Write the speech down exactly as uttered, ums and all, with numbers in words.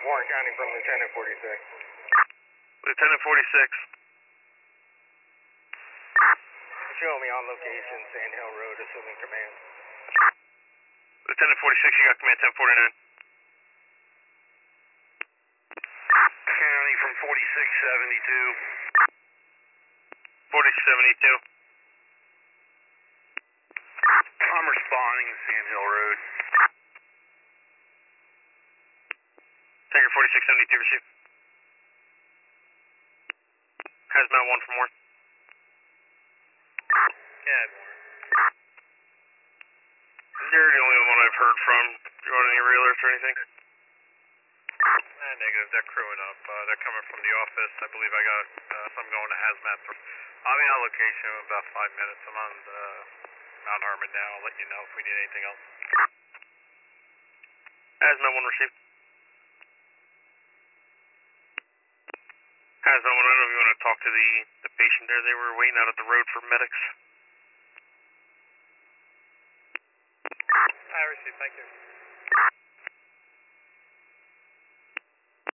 Warren County from Lieutenant forty-six. Lieutenant forty-six. Show me on location, Sand Hill Road, assuming command. Lieutenant forty-six, you got command ten forty-nine. County from forty-six seventy-two. forty seventy-two. I'm responding to Sand Hill Road. Tiger forty-six seventy-two, receive. Hazmat one from Warren. Yeah, You're the only one I've heard from. Do you want any realers or anything? uh, negative. They're crewing up. Uh, they're coming from the office. I believe I got uh, some going to hazmat. I'll be on location in about five minutes. I'm on uh, Mount Harmon now. I'll let you know if we need anything else. Hazmat one received. Hazmat one, I don't know if you want to talk to the, the patient there. They were waiting out at the road for medics. I received. Thank you.